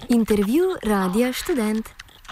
Intervju Radia Študent.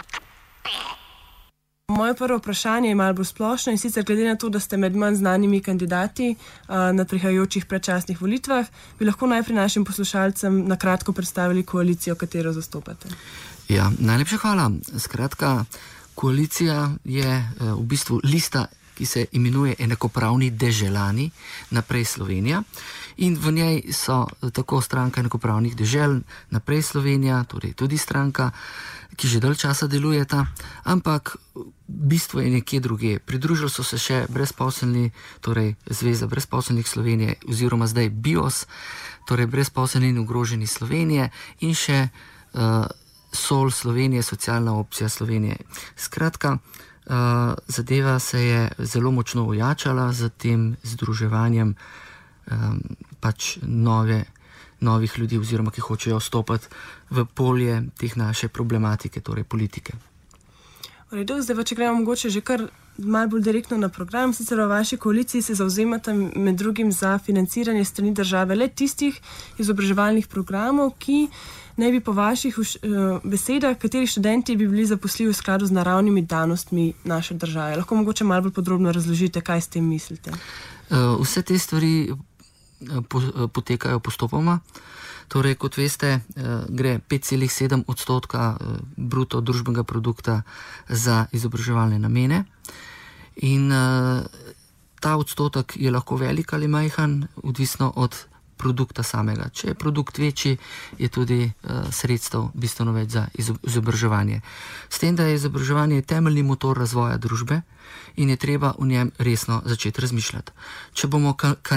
Moje prvo vprašanje je malo bolj splošno in sicer glede na to, da ste med manj znanimi kandidati na prihajajočih predčasnih volitvah, bi lahko najprej našim poslušalcem na kratko predstavili koalicijo, katero zastopate. Ja, najlepša hvala. Skratka, koalicija je v bistvu lista, ki se imenuje Enakopravni deželani, Naprej Slovenija. In v njej so tako stranka Enakopravnih dežel, Naprej Slovenija, torej tudi stranka, ki že dalj časa delujeta, ampak bistvo je nekje druge. Pridružili so se še brezposelni, torej Zveza brezposelnih Slovenije oziroma zdaj BIOS, torej brezposelni in ogroženi Slovenije in še SOL Slovenije, socialna opcija Slovenije. Skratka, zadeva se je zelo močno ojačala z tem združevanjem pač novih ljudi oziroma ki hočejo vstopati v polje teh naše problematike, torej politike. V redu, zdaj pa če gremo mogoče že kar malo bolj direktno na program. Sicer v vaši koaliciji se zavzemate med drugim za financiranje strani države le tistih izobraževalnih programov, ki naj bi po vaših besedah, kateri študenti bi bili zaposljivi v skladu z naravnimi danostmi naše države. Lahko mogoče malo bolj podrobno razložite, kaj s tem mislite? Vse te stvari potekajo postopoma. Torej, kot veste, gre 5,7% bruto družbenega produkta za izobraževalne namene. In ta odstotek je lahko velik ali majhen, odvisno od produkta samega. Če je produkt večji, je tudi sredstev bistveno več za izobraževanje. S tem, da je izobraževanje temeljni motor razvoja družbe in je treba v njem resno začeti razmišljati. Če bomo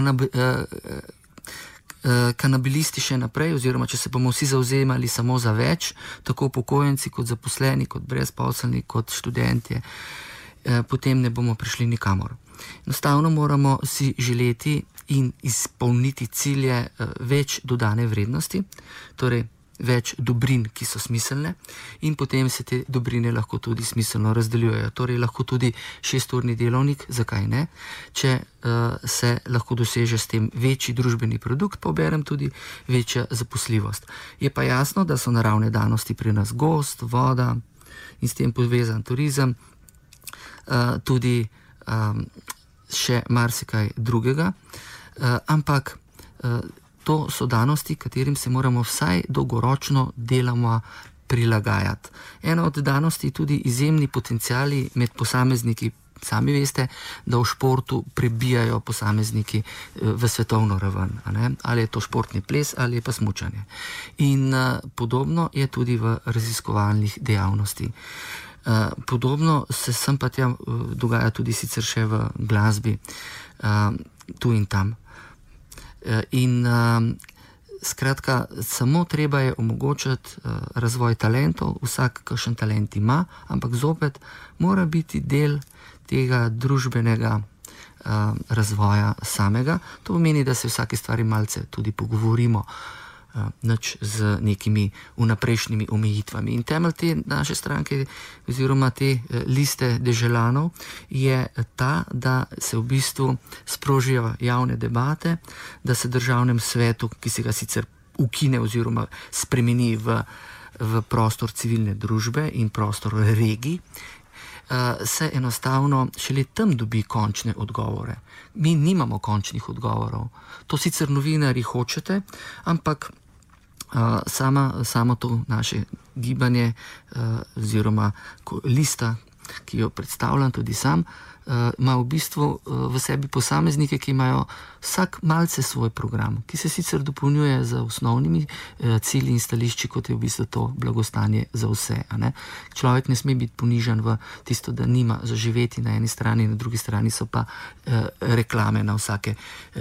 kanabilisti še naprej, oziroma če se bomo vsi zavzemali samo za več, tako upokojenci kot zaposleni, kot brezposelni, kot študentje, potem ne bomo prišli nikamor. Enostavno moramo si želeti in izpolniti cilje več dodane vrednosti, torej več dobrin, ki so smiselne, in potem se te dobrine lahko tudi smiselno razdeljujejo. Torej lahko tudi 6-urni delovnik, zakaj ne? Če se lahko doseže s tem večji družbeni produkt, pa oberem tudi večja zaposljivost. Je pa jasno, da so naravne danosti pri nas gozd, voda in s tem povezan turizem, tudi še marsikaj drugega, ampak to so danosti, katerim se moramo vsaj dolgoročno deloma prilagajati. Ena od danosti je tudi izjemni potenciali med posamezniki. Sami veste, da v športu prebijajo posamezniki v svetovno raven. Ali je to športni ples ali je pa smučanje. In podobno je tudi v raziskovalnih dejavnosti. Podobno se sem pa tja dogaja tudi sicer še v glasbi, tu in tam. In skratka, samo treba je omogočiti razvoj talentov, vsak kakšen talent ima, ampak zopet mora biti del tega družbenega razvoja samega. To pomeni, da se vsake stvari malce tudi pogovorimo, nič z nekimi vnaprejšnjimi omejitvami. In temelj te naše stranke oziroma te liste deželanov je ta, da se v bistvu sprožijo javne debate, da se državnem svetu, ki se ga sicer ukine oziroma spremeni v prostor civilne družbe in prostor regij, se enostavno šele tam dobi končne odgovore. Mi nimamo končnih odgovorov. To sicer novinarji hočete, ampak samo to naše gibanje oziroma lista, ki jo predstavljam tudi sam, ima v bistvu v sebi posameznike, ki imajo vsak malce svoj program, ki se sicer dopolnjuje z osnovnimi cilji in stališči, kot je v bistvu to blagostanje za vse. Človek ne sme biti ponižan v tisto, da nima za živeti na eni strani, na drugi strani so pa reklame na vsake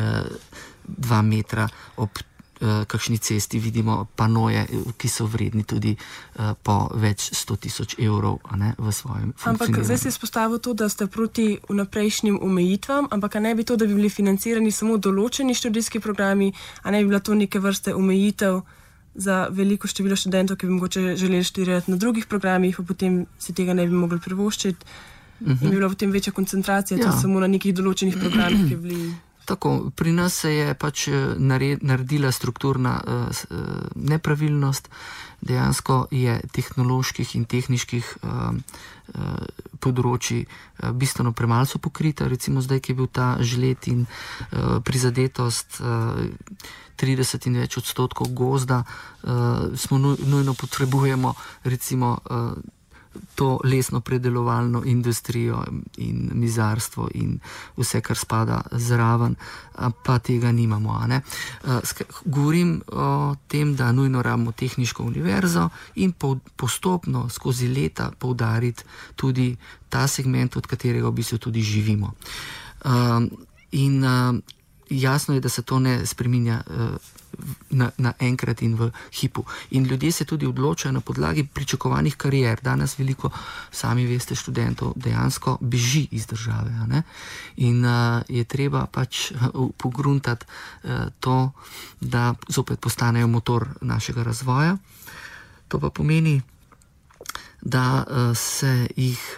2 metra ob kakšni cesti vidimo panoje, ki so vredni tudi po več 100 000 evrov v svojem funkcioniranju. Ampak zdaj se je izpostavil to, da ste proti vnaprejšnjim omejitvam, ampak ne bi to, da bi bili financirani samo določeni študijski programi, a ne bi bila to neke vrste omejitev za veliko število študentov, ki bi mogoče želeli študirati na drugih programih, pa potem si tega ne bi mogli privoščiti in bi bila potem večja koncentracija samo na nekih določenih programih, ki bi bili Tako, pri nas se je pač naredila strukturna nepravilnost, dejansko je tehnoloških in tehniških področji bistveno premalo so pokrita, recimo zdaj, ki je bil ta žled in prizadetost 30 in več odstotkov gozda, smo nujno potrebujemo recimo to lesno predelovalno industrijo in mizarstvo in vse, kar spada zraven, pa tega nimamo. Govorim o tem, da nujno rabimo tehniško univerzo in postopno skozi leta poudariti tudi ta segment, od katerega v bistvu tudi živimo. In jasno je, da se to ne spreminja na enkrat in v hipu. In ljudje se tudi odločajo na podlagi pričakovanih karier. Danes veliko, sami veste, študentov dejansko beži iz države. In je treba pač pogruntati to, da zopet postanejo motor našega razvoja. To pa pomeni, da se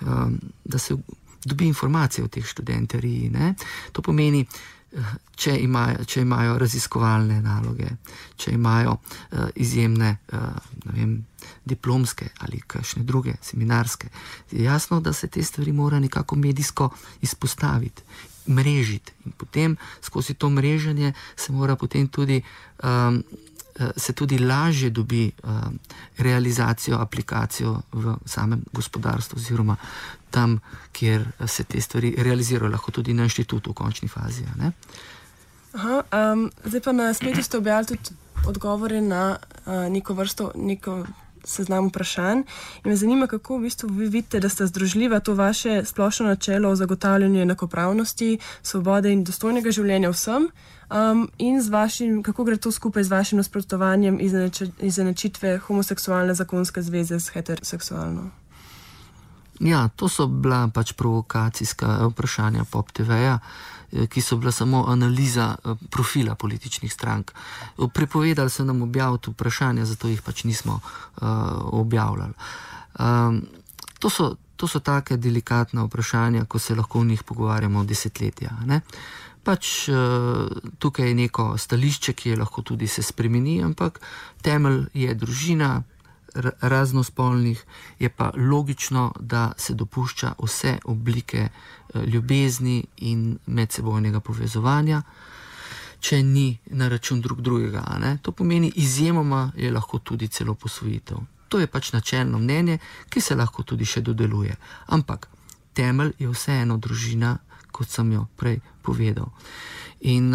dobi informacije o teh študenteriji. To pomeni, če imajo raziskovalne naloge, če imajo izjemne diplomske ali kakšne druge seminarske, je jasno, da se te stvari mora nekako medijsko izpostaviti, mrežiti in potem skozi to mreženje se mora potem tudi se tudi lažje dobi realizacijo, aplikacijo v samem gospodarstvu oziroma tam, kjer se te stvari realizirajo, lahko tudi na inštitutu v končni fazi. Zdaj pa na spletu ste objavili tudi odgovore na neko seznam vprašanj in me zanima, kako v bistvu vi vidite, da sta združljiva to vaše splošno načelo o zagotavljanju enakopravnosti, svobode in dostojnega življenja vsem in z vašim, kako gre to skupaj z vašim nasprotovanjem izenačitve homoseksualne zakonske zveze s heteroseksualno? Ja, to so bila pač provokacijska vprašanja Pop TV-ja, ki so bila samo analiza profila političnih strank. Prepovedali so nam objaviti vprašanja, zato jih pač nismo objavljali. To so take delikatna vprašanja, ko se lahko v njih pogovarjamo desetletja. Pač tukaj je neko stališče, ki je lahko tudi se spremeni, ampak temelj je družina raznospolnih, je pa logično, da se dopušča vse oblike ljubezni in medsebojnega povezovanja, če ni na račun drugega. To pomeni, izjemoma je lahko tudi celo posvojitev. To je pač načelno mnenje, ki se lahko tudi še dodeluje. Ampak temelj je vseeno družina, kot sem jo prej povedal. In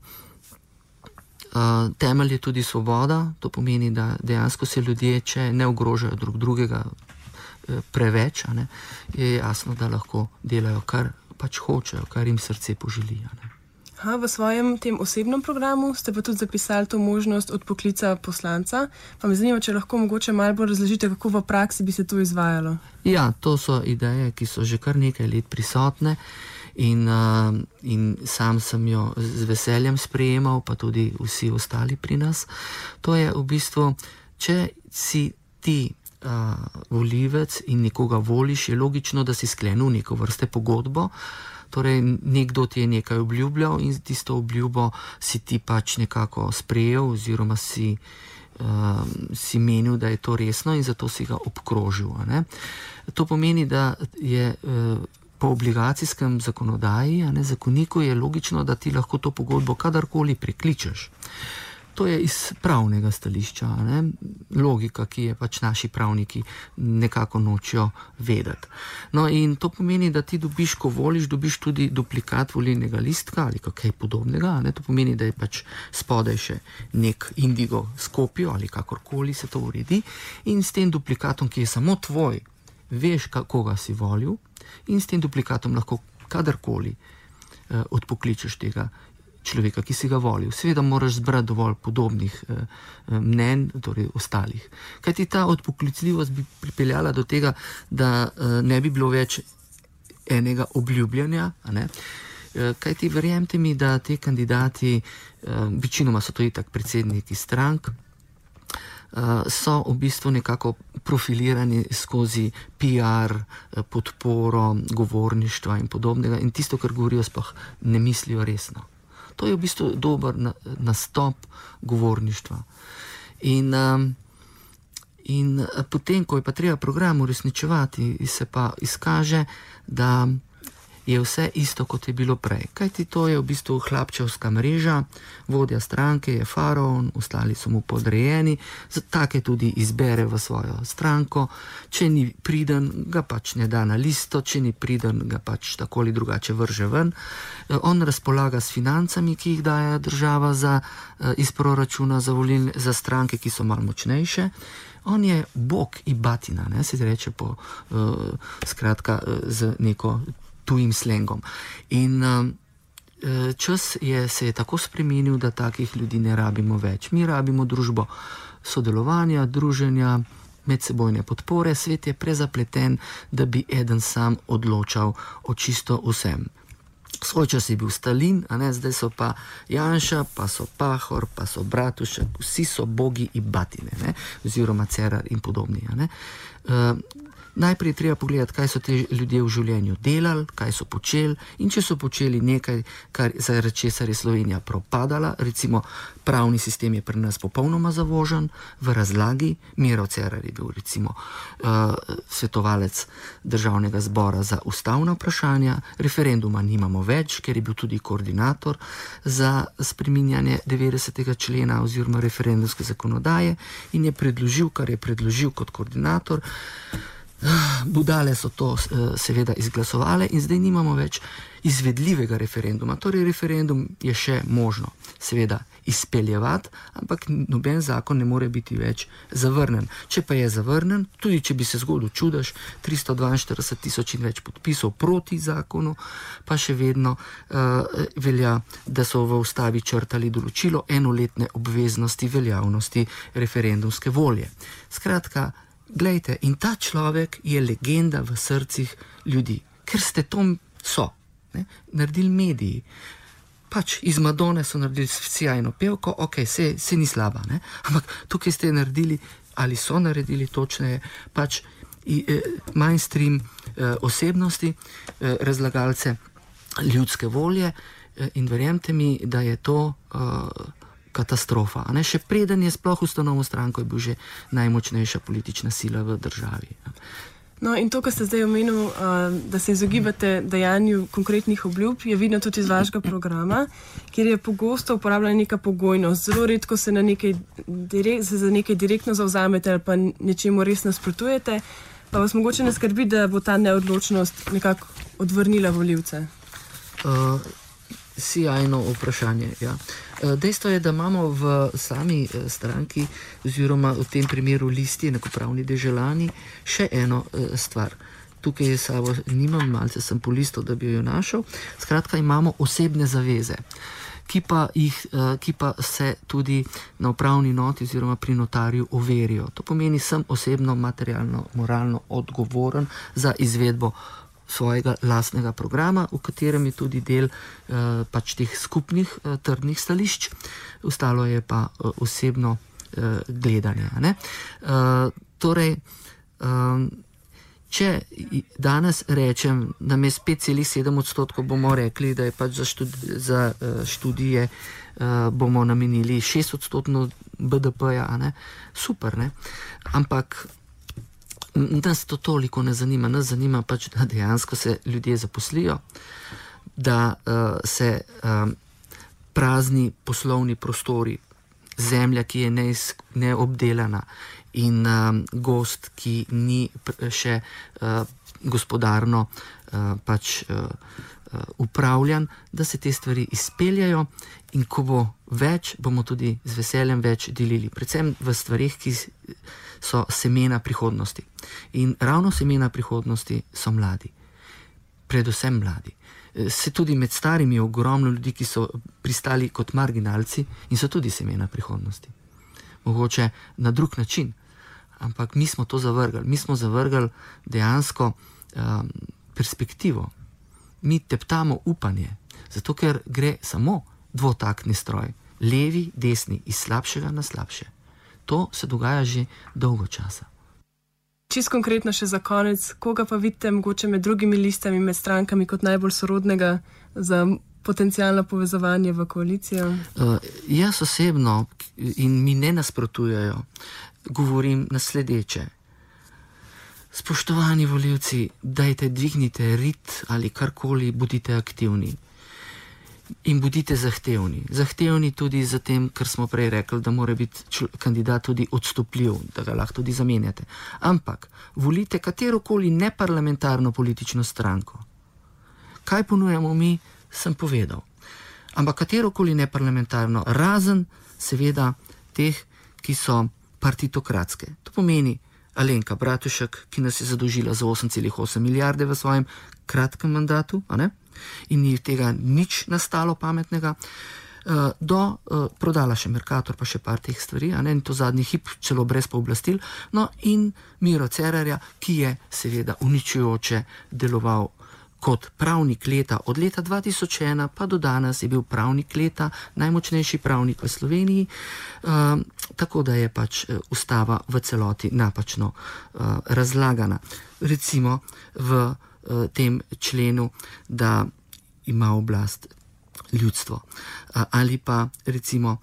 temelj je tudi svoboda, to pomeni, da dejansko se ljudje, če ne ogrožajo drugega preveč, je jasno, da lahko delajo, kar pač hočejo, kar jim srce poželi. V svojem tem osebnem programu ste pa tudi zapisali to možnost odpoklica poslanca. Pa me zanima, če lahko mogoče malo bolj razložite, kako v praksi bi se to izvajalo. Ja, to so ideje, ki so že kar nekaj let prisotne in sam sem jo z veseljem sprejemal, pa tudi vsi ostali pri nas. To je v bistvu, če si ti volivec in nekoga voliš, je logično, da si sklenil neko vrste pogodbo. Torej, nekdo ti je nekaj obljubljal in tisto obljubo si ti pač nekako sprejel oziroma si menil, da je to resno in zato si ga obkrožil. To pomeni, da je po obligacijskem zakonodaji, zakoniku je logično, da ti lahko to pogodbo kadarkoli prekličeš. To je iz pravnega stališča, logika, ki je pač naši pravniki nekako nočejo vedeti. No in to pomeni, da ti dobiš, ko voliš, dobiš tudi duplikat volilnega listka ali kaj podobnega. To pomeni, da je pač spodaj še nek indigo s kopijo ali kakorkoli se to uredi in s tem duplikatom, ki je samo tvoj, veš, koga si volil in s tem duplikatom lahko kadarkoli odpokličeš tega človeka, ki si ga volil. Seveda moraš zbrati dovolj podobnih mnenj, torej ostalih. Kajti ta odpoklicljivost bi pripeljala do tega, da ne bi bilo več enega obljubljanja. Kajti verjemite mi, da te kandidati, večinoma so to itak predsedniki strank, so v bistvu nekako profilirani skozi PR, podporo, govorništva in podobnega in tisto, kar govorijo, sploh ne mislijo resno. To je v bistvu dober nastop govorništva. In potem, ko je pa treba program uresničevati, se pa izkaže, da je vse isto, kot je bilo prej. Kajti to je v bistvu hlapčevska mreža, vodja stranke je faraon, ostali so mu podrejeni, take tudi izbere v svojo stranko, če ni priden, ga pač ne da na listo, če ni priden, ga pač tako ali drugače vrže ven. On razpolaga s financami, ki jih daje država iz proračuna za stranke, ki so malo močnejše. On je bog i batina, se reče skratka z neko tujim slengom. In čas se je tako spremenil, da takih ljudi ne rabimo več. Mi rabimo družbo sodelovanja, druženja, medsebojne podpore. Svet je prezapleten, da bi eden sam odločal o čisto vsem. Svoj čas je bil Stalin, zdaj so pa Janša, pa so Pahor, pa so Bratušek, vsi so bogi i batine, oziroma Cerar in podobni. Najprej je treba pogledati, kaj so te ljudje v življenju delali, kaj so počeli, in če so počeli nekaj, zaradi česar je Slovenija propadala, recimo pravni sistem je pri nas popolnoma zavožen, v razlagi. Miro Cerar je bil recimo svetovalec Državnega zbora za ustavna vprašanja, referenduma nimamo več, ker je bil tudi koordinator za spreminjanje 90. člena oziroma referendumske zakonodaje in je predložil, kar je predložil kot koordinator. Budale so to seveda izglasovale in zdaj nimamo več izvedljivega referenduma. Torej referendum je še možno seveda izpeljevati, ampak noben zakon ne more biti več zavrnen. Če pa je zavrnen, tudi če bi se zgodil čudež, 342 in več podpisov proti zakonu, pa še vedno velja, da so v ustavi črtali določilo enoletne obveznosti veljavnosti referendumske volje. Skratka, glejte, in ta človek je legenda v srcih ljudi, ker ste to naredili mediji. Pač iz Madone so naredili sjajno pevko, se ni slaba, ampak tukaj ste naredili, ali so naredili točneje, pač mainstream osebnosti, razlagalce ljudske volje, in verjemite mi, da je to katastrofa. Še preden je sploh ustanovil stranko, je bil že najmočnejša politična sila v državi. No, in to, kar ste zdaj omenil, da se izogibate dajanju konkretnih obljub, je vidno tudi iz vašega programa, kjer je pogosto uporabljena neka pogojnost. Zelo redko se za nekaj direktno zavzamete ali pa nečemu res nasprotujete, pa vas mogoče ne skrbi, da bo ta neodločnost nekako odvrnila volivce. Sijajno vprašanje, ja. Dejstvo je, da imamo v sami stranki, oziroma v tem primeru Listi enakopravni deželani, še eno stvar. Tukaj je sabo nimam, malce sem po listu, da bi jo našel. Skratka, imamo osebne zaveze, ki pa se tudi na upravni noti oziroma pri notarju overijo. To pomeni, sem osebno, materialno, moralno odgovoren za izvedbo svojega lastnega programa, v katerem je tudi del pač teh skupnih trdnih stališč, ostalo je pa osebno gledanje. Torej, če danes rečem, da me 5,7% bomo rekli, da je pač za študije bomo namenili 6% BDP-ja, super, ampak nas to toliko ne zanima. Nas zanima pač, da dejansko se ljudje zaposlijo, da se prazni poslovni prostori, zemlja, ki je neobdelana in gozd, ki ni še gospodarno pač upravljan, da se te stvari izpeljajo, in ko bo več, bomo tudi z veseljem več delili. Predvsem v stvarih, ki so semena prihodnosti. In ravno semena prihodnosti so mladi. Predvsem mladi. Se tudi med starimi je ogromno ljudi, ki so pristali kot marginalci in so tudi semena prihodnosti. Mogoče na drug način, ampak mi smo to zavrgali. Mi smo zavrgali dejansko perspektivo. Mi teptamo upanje, zato ker gre samo dvotaktni stroj. Levi, desni, iz slabšega na slabše. To se dogaja že dolgo časa. Čisto konkretno še za konec, koga pa vidite mogoče med drugimi listami, med strankami kot najbolj sorodnega za potencijalno povezovanje v koalicijo? Jaz osebno, in mi ne nasprotujejo, govorim nasledeče. Spoštovani volivci, dajte, dvignite rit ali karkoli, bodite aktivni. In bodite zahtevni. Zahtevni tudi za tem, kar smo prej rekli, da mora biti kandidat tudi odstopljiv, da ga lahko tudi zamenjate. Ampak volite katerokoli neparlamentarno politično stranko. Kaj ponujamo mi, sem povedal. Ampak katerokoli neparlamentarno, razen seveda teh, ki so partitokratske. To pomeni Alenka Bratušek, ki nas je zadolžila za 8,8 milijarde v svojem kratkem mandatu, a ne? In ni tega nič nastalo pametnega, prodala še Mercator, pa še par teh stvari, a ne, in to zadnji hip celo brez pooblastil, no in Miro Cerarja, ki je seveda uničujoče deloval kot pravnik leta, od leta 2001 pa do danes je bil pravnik leta, najmočnejši pravnik v Sloveniji, tako da je pač ustava v celoti napačno razlagana. Recimo v tem členu, da ima oblast ljudstvo. Ali pa recimo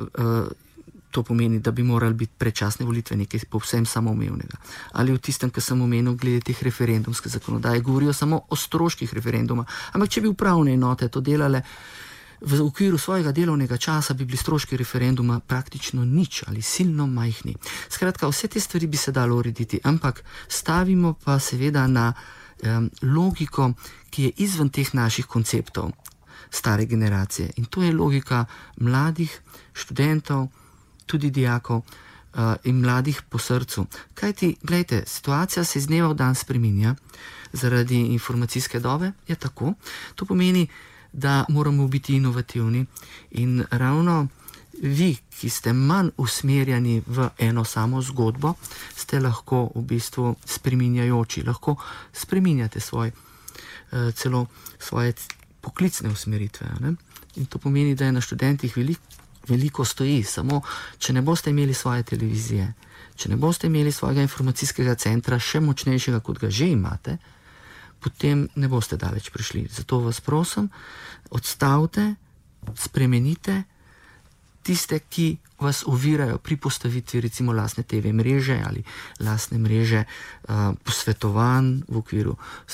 to pomeni, da bi morali biti predčasne volitve nekaj povsem samoumevnega. Ali v tistem, kar sem omenil, glede teh referendumske zakonodaje, govorijo samo o stroških referenduma. Ampak če bi upravne enote to delale v okviru svojega delovnega časa, bi bili stroški referenduma praktično nič ali silno majhni. Skratka, vse te stvari bi se dalo urediti, ampak stavimo pa seveda na logiko, ki je izven teh naših konceptov stare generacije. In to je logika mladih študentov, tudi dijakov in mladih po srcu. Kajti, gledajte, situacija se iz dneva v dan spreminja zaradi informacijske dobe, je tako. To pomeni, da moramo biti inovativni in ravno vi, ki ste manj usmerjeni v eno samo zgodbo, ste lahko v bistvu spreminjajoči, lahko spreminjate celo svoje poklicne usmeritve. Ne? In to pomeni, da je na študentih veliko stoji, samo če ne boste imeli svoje televizije, če ne boste imeli svojega informacijskega centra, še močnejšega, kot ga že imate, potem ne boste daleč prišli. Zato vas prosim, odstavite, spremenite tiste, ki vas ovirajo pri postavitvi recimo lastne TV mreže ali lastne mreže posvetovanj v okviru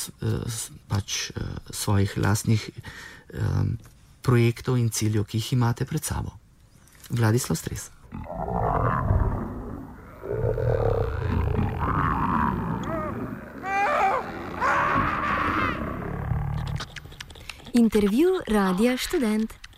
svojih lastnih projektov in ciljev, ki jih imate pred sabo. Vladislav Stres. Intervju Radia Študent.